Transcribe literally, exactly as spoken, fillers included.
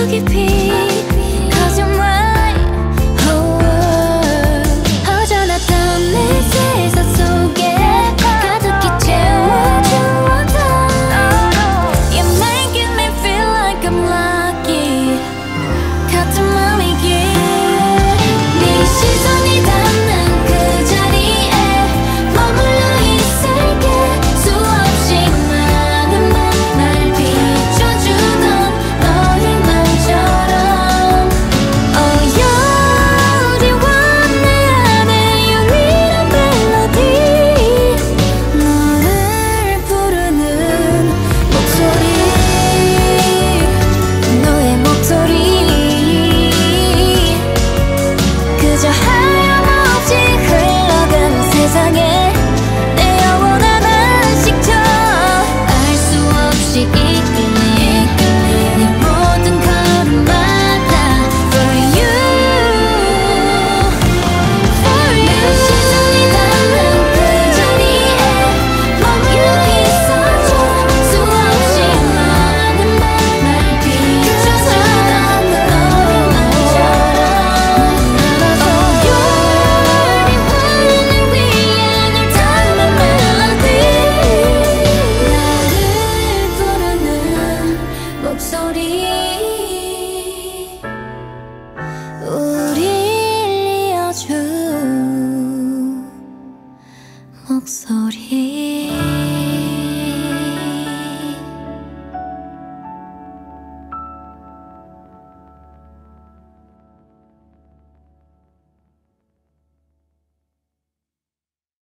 깊이 Cause you're mine oh, oh. 허전했던 내 세상 속에 가득히 채워주었던 You making me feel like I'm lucky 같은 맘이길 네 시선이 닿는 그 자리에 머물러 있을게 수없이 많은 말 날 비춰주던 너의 맘처럼 Oh 여리와 내 안에 유일한 멜로디 너를 부르는 목소리 너의 목소리 그저 하염없이 흘러가는 세상에 내 영혼 하나씩 줘 알 수 없이 이끌린 내 모든 걸음마다 For you For you 내 시선이 닿는 그 자리에 머물러 있어줘 수없이 많은 말 날 비춰주던 너의 맘처럼 Oh 요리 화는 위에 널 담은 멜로디 나를 부르는 목소리